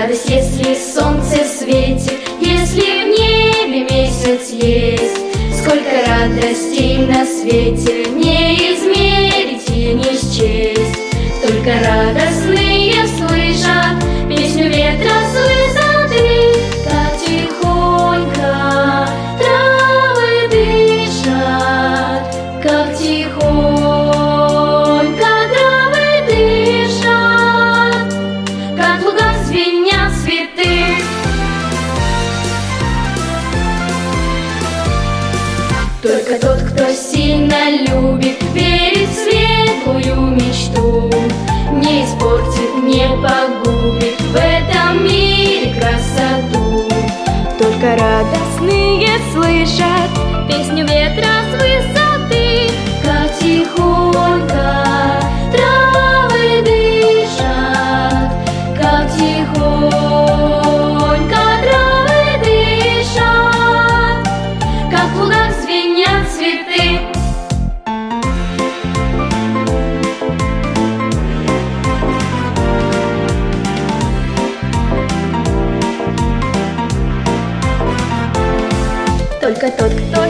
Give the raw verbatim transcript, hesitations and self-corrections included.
радость, если солнце светит, если в небе месяц есть. Сколько радостей на свете не измерить и не счесть. Только радостные слышат песню ветра с высоты, как тихонько травы дышат, как тихонько травы дышат, как в лугах звенят цветы. Только тот, кто сильно любит, верит в светлую мечту, не испортит, не погубит в этом мире красоту. Только радостные слышат песню ветра с высоты, как тихонько травы дышат, как тихонько травы дышат, как в лугах звенят цветы. Только тот, кто